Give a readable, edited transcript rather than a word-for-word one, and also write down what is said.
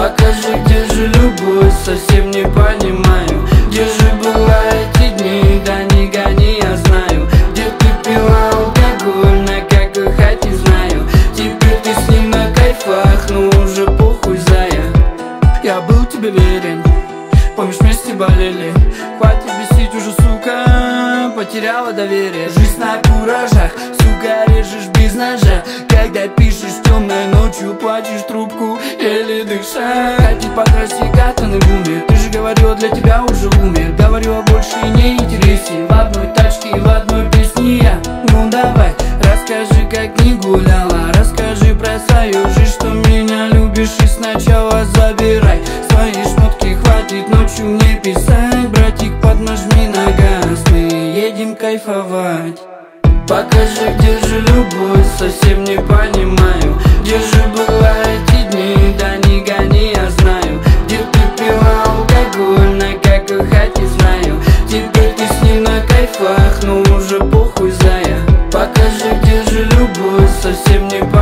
Покажи, где же любовь, совсем не понимаю. Где же была эти дни, да не гони, я знаю. Где ты пила алкоголь, на какой хате знаю. Теперь ты с ним на кайфах, но уже похуй, зая. Я был тебе верен, помнишь, вместе болели. Хватит бесить уже, сука, потеряла доверие. Жизнь на куражах, сука, режешь без ножа. Когда пишешь темной ночью, плачешь трубку, еле дыша. Хотеть потратить катаны в уме. Ты же говорила, для тебя уже умер. Говорила, больше не интересен. В одной тачке, в одной песне я. Ну давай, расскажи, как не гуляла. Расскажи про свою жизнь, что меня любишь, и сначала забирай свои шмотки, хватит ночью мне писать. Братик, поднажми на газ, мы едем кайфовать. Покажи, где же любовь, совсем не понимаю. Где же была эти дни, да не гони, я знаю. Где ты пила алкоголь, на какой хате знаю. Теперь ты с ним на кайфах, но уже похуй, зая. Покажи, где же любовь, совсем не понимаю.